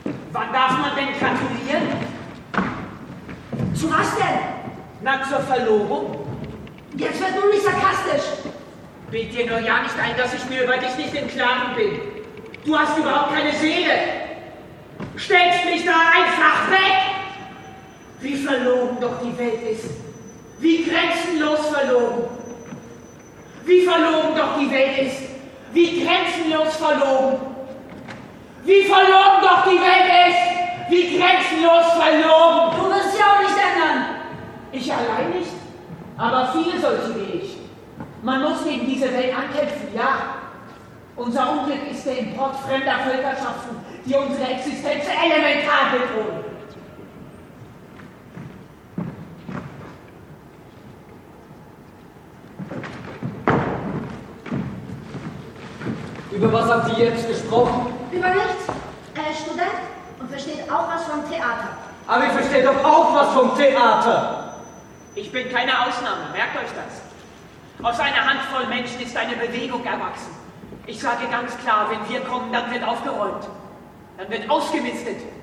Wann darf man denn gratulieren? Zu was denn? Na, zur Verlobung. Jetzt wird nun nicht sarkastisch. Bild dir nur ja nicht ein, dass ich mir über dich nicht im Klaren bin. Du hast überhaupt keine Seele. Stellst mich da einfach weg. Wie verlogen doch die Welt ist. Wie grenzenlos verlogen. Wie verlogen doch die Welt ist. Wie grenzenlos verlogen. Wie verlogen doch die Welt ist. Wie grenzenlos verlogen. Du wirst sie auch nicht ändern. Ich allein nicht, aber viele solche wie ich. Man muss gegen diese Welt ankämpfen, ja. Unser Unglück ist der Import fremder Völkerschaften, die unsere Existenz elementar bedrohen. Über was habt ihr jetzt gesprochen? Über nichts. Er ist Student und versteht auch was vom Theater. Aber ihr versteht doch auch was vom Theater. Ich bin keine Ausnahme, merkt euch das. Aus einer Handvoll Menschen ist eine Bewegung erwachsen. Ich sage ganz klar, wenn wir kommen, dann wird aufgeräumt. Dann wird ausgemistet.